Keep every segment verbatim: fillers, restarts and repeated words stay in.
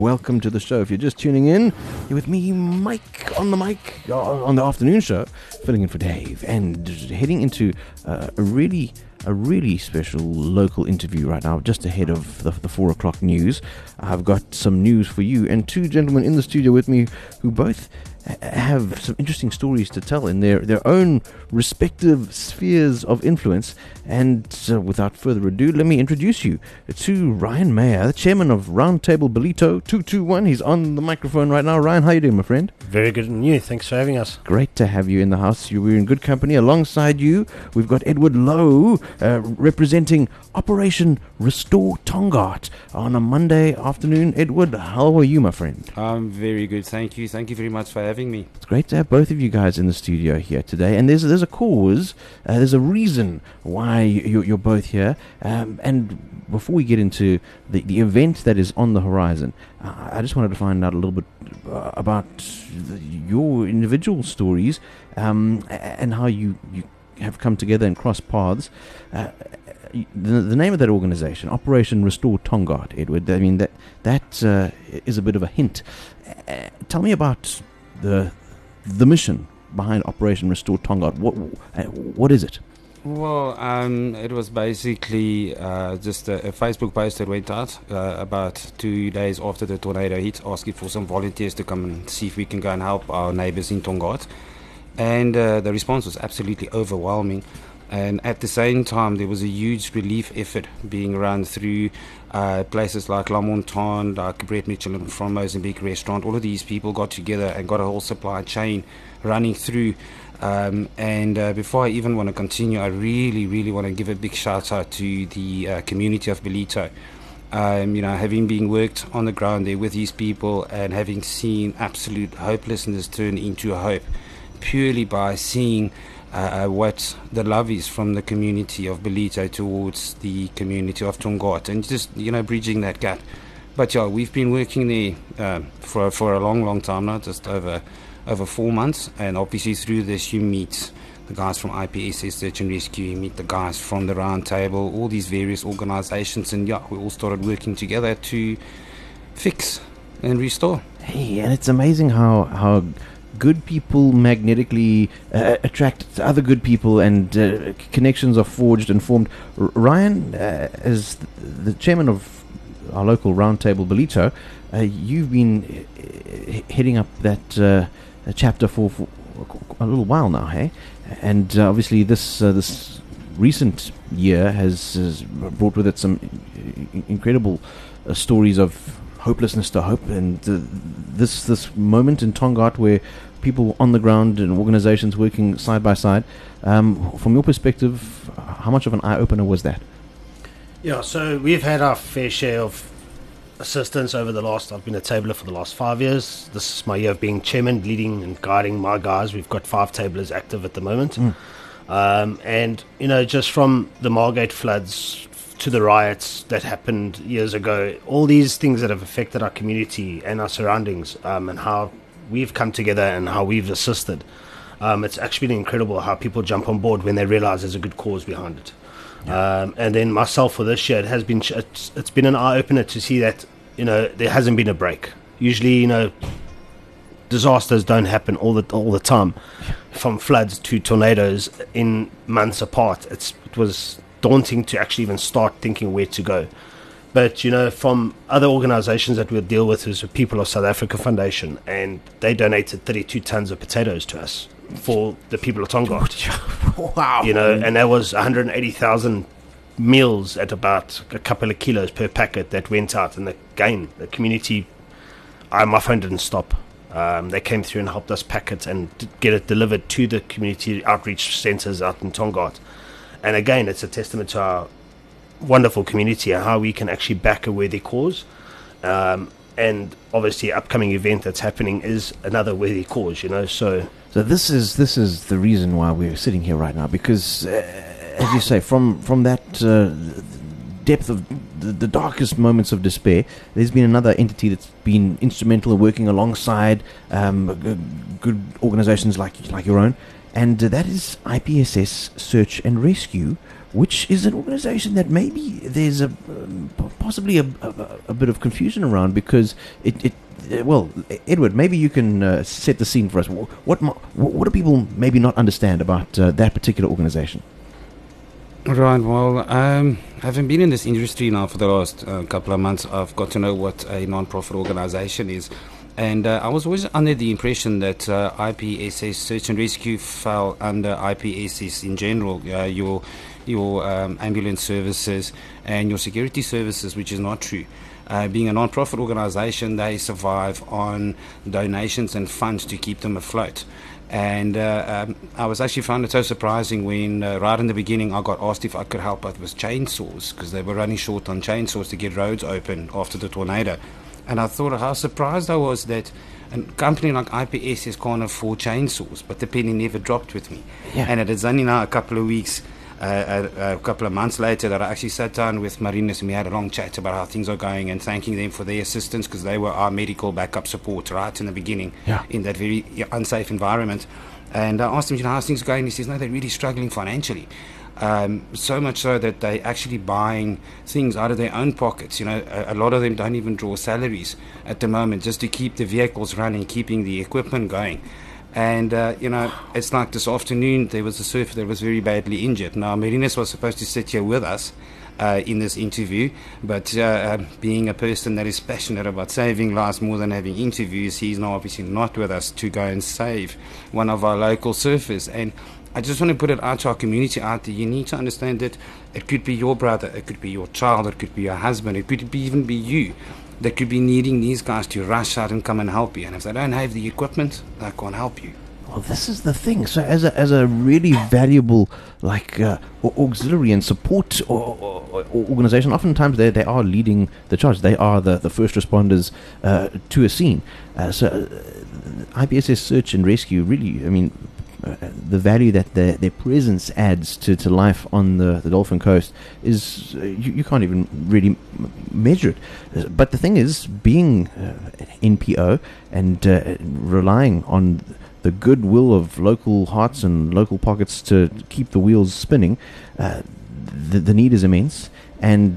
Welcome to the show. If you're just tuning in, you're with me, Mike, on the mic, uh, on the afternoon show, filling in for Dave, and heading into uh, a really, a really special local interview right now, just ahead of the, the four o'clock news. I've got some news for you, and two gentlemen in the studio with me who both have some interesting stories to tell in their, their own respective spheres of influence. And uh, without further ado, let me introduce you to Ryan Mayer, the chairman of Roundtable Ballito two two one. He's on the microphone right now. Ryan, how you doing, my friend? Very good, and you? Thanks for having us. Great to have you in the house. You, we're in good company. Alongside you, we've got Edward Lowe, uh, representing Operation Restore Tongaat on a Monday afternoon. Edward, how are you, my friend? I'm very good, thank you. Thank you very much for having me. It's great to have both of you guys in the studio here today. And there's there's a cause, uh, there's a reason why you, you're both here. Um, and before we get into the, the event that is on the horizon, uh, I just wanted to find out a little bit uh, about the, your individual stories um, and how you, you have come together and crossed paths. Uh, The, the name of that organization, Operation Restore Tongaat, Edward, I mean, that that uh, is a bit of a hint. Uh, tell me about the the mission behind Operation Restore Tongaat. What uh, what is it? Well, um, it was basically uh, just a, a Facebook post that went out uh, about two days after the tornado hit, asking for some volunteers to come and see if we can go and help our neighbors in Tongaat. And uh, the response was absolutely overwhelming. And at the same time, there was a huge relief effort being run through uh, places like La Montagne, like Brett Michelin from Mozambique Restaurant. All of these people got together and got a whole supply chain running through. Um, and uh, before I even want to continue, I really, really want to give a big shout out to the uh, community of Ballito. Um, you know, having been worked on the ground there with these people and having seen absolute hopelessness turn into hope purely by seeing Uh, what the love is from the community of Ballito towards the community of Tongaat, and just, you know, bridging that gap. But yeah, we've been working there uh, for for a long, long time now, just over over four months. And obviously through this, you meet the guys from I P S S Search and Rescue, you meet the guys from the Roundtable, all these various organizations, and yeah, we all started working together to fix and restore. Hey, and it's amazing how how. good people magnetically uh, attract other good people, and uh, connections are forged and formed. R- Ryan, uh, as th- the chairman of our local Roundtable Ballito, uh, you've been uh, heading up that uh, chapter for, for a little while now, hey? And uh, obviously this uh, this recent year has, has brought with it some I- incredible uh, stories of hopelessness to hope, and uh, this this moment in Tongaat where people on the ground and organizations working side by side. Um, from your perspective, how much of an eye-opener was that? Yeah, so we've had our fair share of assistance over the last, I've been a tabler for the last five years. This is my year of being chairman, leading and guiding my guys. We've got five tablers active at the moment. Mm. Um, and, you know, just from the Margate floods to the riots that happened years ago, all these things that have affected our community and our surroundings, um, and how we've come together and how we've assisted. Um, it's actually been incredible how people jump on board when they realize there's a good cause behind it. Yeah. Um, and then myself for this year, it has been it's, it's been an eye-opener to see that, you know, there hasn't been a break. Usually, you know, disasters don't happen all the all the time, from floods to tornadoes in months apart. It's it was daunting to actually even start thinking where to go. But, you know, from other organizations that we'll deal with, is the People of South Africa Foundation, and they donated thirty-two tons of potatoes to us for the people of Tongaat. Wow. You know, and that was one hundred eighty thousand meals at about a couple of kilos per packet that went out. And again, the community, I, my phone didn't stop. Um, they came through and helped us pack it and d- get it delivered to the community outreach centers out in Tongaat. And again, it's a testament to our wonderful community and how we can actually back a worthy cause. Um, and obviously, upcoming event that's happening is another worthy cause, you know. So, so this is this is the reason why we're sitting here right now, because, uh, as you say, from from that uh, depth of the, the darkest moments of despair, there's been another entity that's been instrumental in working alongside um, g- good organizations like like your own, and uh, that is I P S S Search and Rescue which is an organization that maybe there's a um, possibly a, a, a bit of confusion around because it, it uh, well, Edward, maybe you can uh, set the scene for us. What what, what do people maybe not understand about uh, that particular organization? Right, well, um, having been in this industry now for the last uh, couple of months, I've got to know what a non-profit organization is. And uh, I was always under the impression that uh, I P S S Search and Rescue fell under I P S S in general, uh, your your um, ambulance services and your security services, which is not true. Uh, being a non-profit organization, they survive on donations and funds to keep them afloat. And uh, um, I was actually found it so surprising when uh, right in the beginning I got asked if I could help out with chainsaws because they were running short on chainsaws to get roads open after the tornado. And I thought how surprised I was that a company like I P S S can't afford chainsaws, but the penny never dropped with me. Yeah. And it is only now a couple of weeks, uh, a, a couple of months later that I actually sat down with Marinus and we had a long chat about how things are going and thanking them for their assistance because they were our medical backup support right in the beginning Yeah. in that very unsafe environment. And I asked him, you know, how's things going? He says, no, they're really struggling financially. Um, so much so that they're actually buying things out of their own pockets. You know, a, a lot of them don't even draw salaries at the moment just to keep the vehicles running, keeping the equipment going. And, uh, you know, it's like this afternoon there was a surfer that was very badly injured. Now, Marinus was supposed to sit here with us uh, in this interview, but uh, uh, being a person that is passionate about saving lives more than having interviews, he's now obviously not with us to go and save one of our local surfers. And I just want to put it out to our community out there. You need to understand that it could be your brother, it could be your child, it could be your husband, it could be even be you that could be needing these guys to rush out and come and help you. And if they don't have the equipment, they can't help you. Well, this is the thing. So, as a as a really valuable like uh, auxiliary and support or, or, or organization, oftentimes they they are leading the charge. They are the, the first responders uh, to a scene. Uh, so, uh, I P S S Search and Rescue really, I mean, uh, the value that their their presence adds to, to life on the, the Dolphin Coast is uh, you, you can't even really m- measure it. Uh, but the thing is, being uh, N P O and uh, relying on the goodwill of local hearts and local pockets to keep the wheels spinning, uh, the, the need is immense. And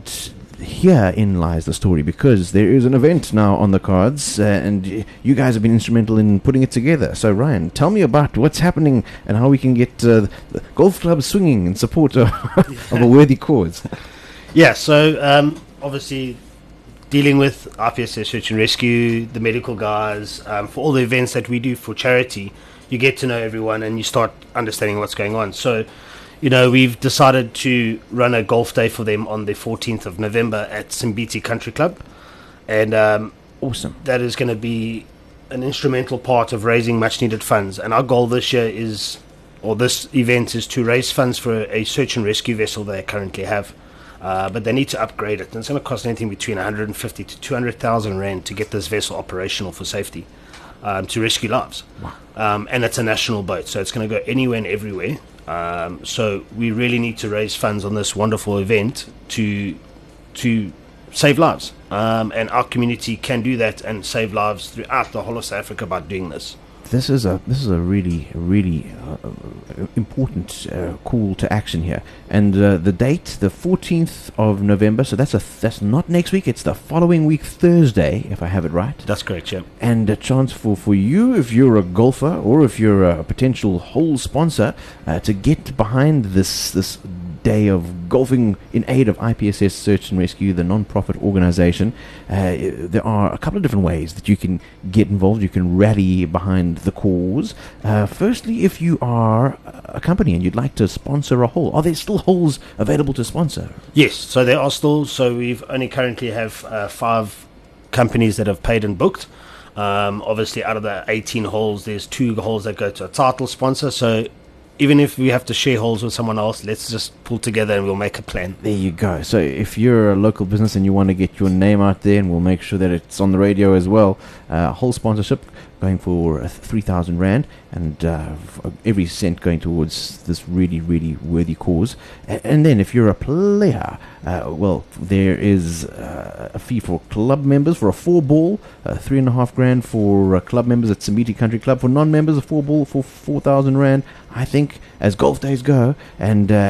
herein lies the story, because there is an event now on the cards, uh, and y- you guys have been instrumental in putting it together. So, Ryan, tell me about what's happening and how we can get uh, the golf club swinging in support of, of a worthy cause. Yeah, so um, obviously dealing with I P S S Search and Rescue, the medical guys, um, for all the events that we do for charity, you get to know everyone and you start understanding what's going on. So, you know, we've decided to run a golf day for them on the fourteenth of November at Simbiti Country Club. And um, Awesome. that is going to be an instrumental part of raising much needed funds. And our goal this year is, or this event is to raise funds for a search and rescue vessel they currently have. Uh, but they need to upgrade it. And it's going to cost anything between one hundred fifty to two hundred thousand rand to get this vessel operational for safety, um, to rescue lives. Wow. Um, and it's a national boat, so it's going to go anywhere and everywhere. Um, so we really need to raise funds on this wonderful event to to save lives. Um, and our community can do that and save lives throughout the whole of South Africa by doing this. This is a this is a really really uh, important uh, call to action here, and uh, the date, the fourteenth of November. So that's a th- that's not next week. It's the following week, Thursday, if I have it right. That's correct, yeah. And a chance for, for you, if you're a golfer or if you're a potential whole sponsor, uh, to get behind this this day of golfing in aid of I P S S Search and Rescue, the non-profit organization. Uh, there are a couple of different ways that you can get involved. You can rally behind the cause. Uh, firstly, if you are a company and you'd like to sponsor a hole, are there still holes available to sponsor? Yes, so there are still. So we've only currently have uh, five companies that have paid and booked. Um, obviously, out of the eighteen holes, there's two holes that go to a title sponsor. So even if we have to share holes with someone else, let's just pull together and we'll make a plan. There you go. So if you're a local business and you want to get your name out there, and we'll make sure that it's on the radio as well, uh, whole sponsorship going for uh, three thousand rand, and uh, f- every cent going towards this really, really worthy cause. A- and then if you're a player, uh, well, there is uh, a fee for club members for a four ball, uh, three and a half grand for uh, club members at Simbiti Country Club. For non-members, a four ball for four thousand rand. I think as golf days go, and uh,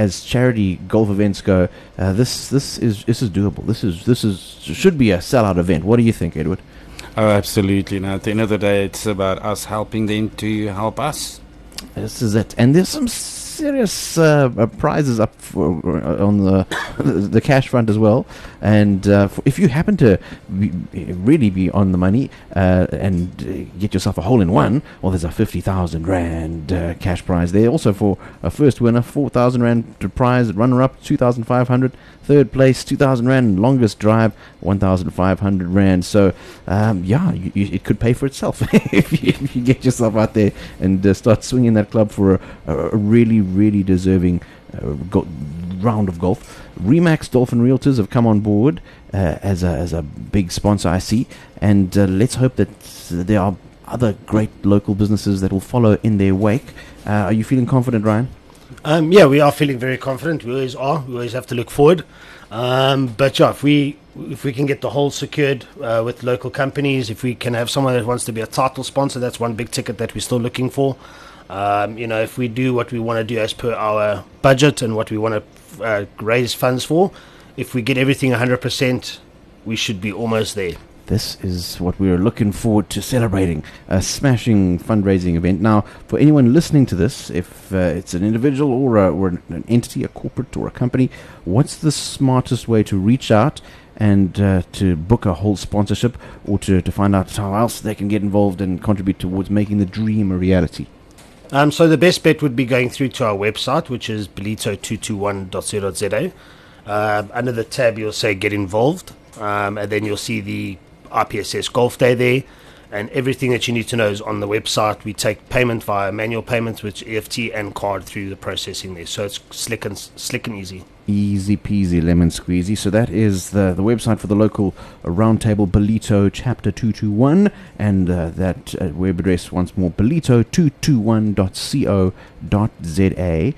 as charity golf events go, uh, this this is this is doable. This is this is should be a sellout event. What do you think, Edward? Oh, absolutely. Now, at the end of the day, it's about us helping them to help us. This is it. And there's some serious uh, uh, prizes up for, uh, on the the cash front as well. And uh, f- if you happen to be, really be on the money uh, and uh, get yourself a hole-in-one, well, there's a fifty thousand rand uh, cash prize there. Also for a first winner, four thousand rand prize. Runner-up, two thousand five hundred. Third place, two thousand rand. Longest drive, one thousand five hundred rand. So, um, yeah, you, you, it could pay for itself if, you, if you get yourself out there and uh, start swinging that club for a, a really, really deserving uh, go- round of golf. Remax Dolphin Realtors have come on board uh, as a as a big sponsor, I see, and uh, let's hope that there are other great local businesses that will follow in their wake. Uh, are you feeling confident, Ryan? Um, yeah, we are feeling very confident. We always are. We always have to look forward. Um, but yeah, if we if we can get the hole secured uh, with local companies, if we can have someone that wants to be a title sponsor, that's one big ticket that we're still looking for. Um, you know, if we do what we want to do as per our budget and what we want to uh, raise funds for, if we get everything one hundred percent, we should be almost there. This is what we're looking forward to celebrating, a smashing fundraising event. Now, for anyone listening to this, if uh, it's an individual or, a, or an entity, a corporate or a company, what's the smartest way to reach out and uh, to book a whole sponsorship, or to, to find out how else they can get involved and contribute towards making the dream a reality? Um, so the best bet would be going through to our website, which is belito two two one dot co dot za. Uh, under the tab, you'll say Get Involved, um, and then you'll see the I P S S Golf Day there, and everything that you need to know is on the website. We take payment via manual payments, which E F T and card through the processing there, so it's slick and slick and easy. Easy peasy lemon squeezy. So that is the the website for the local uh, Roundtable Belito Chapter two two one, and uh, that uh, web address once more, belito two two one dot co dot za.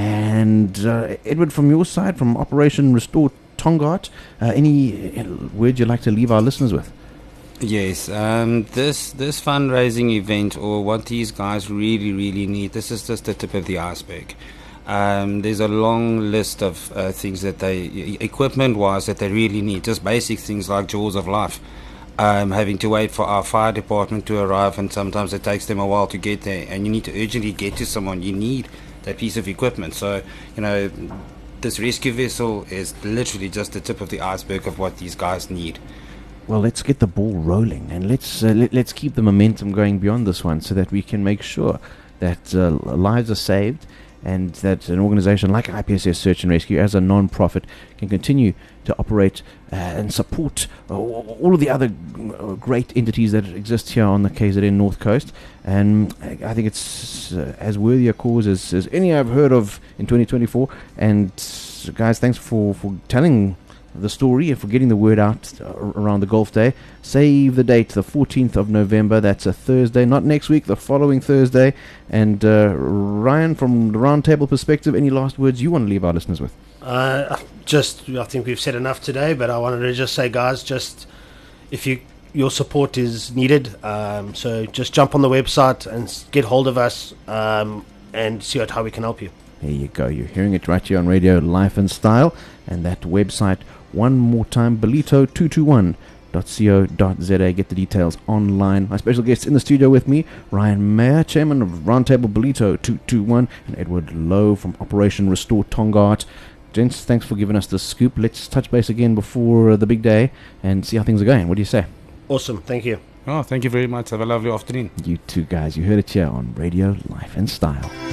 And uh, Edward, from your side, from Operation Restore Tongaat, uh, any uh, word you'd like to leave our listeners with? Yes, um, this this fundraising event, or what these guys really, really need, this is just the tip of the iceberg. Um, there's a long list of uh, things that they, equipment-wise, that they really need. Just basic things like jaws of life. Um, having to wait for our fire department to arrive, and sometimes it takes them a while to get there, and you need to urgently get to someone. You need that piece of equipment. So, you know, this rescue vessel is literally just the tip of the iceberg of what these guys need. Well, let's get the ball rolling, and let's uh, let, let's keep the momentum going beyond this one, so that we can make sure that uh, lives are saved, and that an organization like I P S S Search and Rescue, as a non-profit, can continue to operate uh, and support uh, all of the other uh, great entities that exist here on the K Z N North Coast. And I think it's uh, as worthy a cause as, as any I've heard of in twenty twenty-four. And uh, guys, thanks for, for telling the story and for getting the word out uh, around the golf day. Save the date, the fourteenth of November. That's a Thursday, not next week, the following Thursday. And uh, Ryan, from the roundtable perspective, any last words you want to leave our listeners with? Uh, just, I think we've said enough today, but I wanted to just say, guys, just if you your support is needed, um, so just jump on the website and get hold of us um, and see what, how we can help you. There you go. You're hearing it right here on Radio Life and Style. And that website, one more time, belito two two one dot co dot za. Get the details online. My special guests in the studio with me, Ryan Mayer, Chairman of Roundtable Belito two two one, and Edward Lowe from Operation Restore Tongaat. Gents, thanks for giving us the scoop. Let's touch base again before uh, the big day and see how things are going. What do you say? Awesome. Thank you. Oh, thank you very much. Have a lovely afternoon. You too, guys. You heard it here on Radio Life and Style.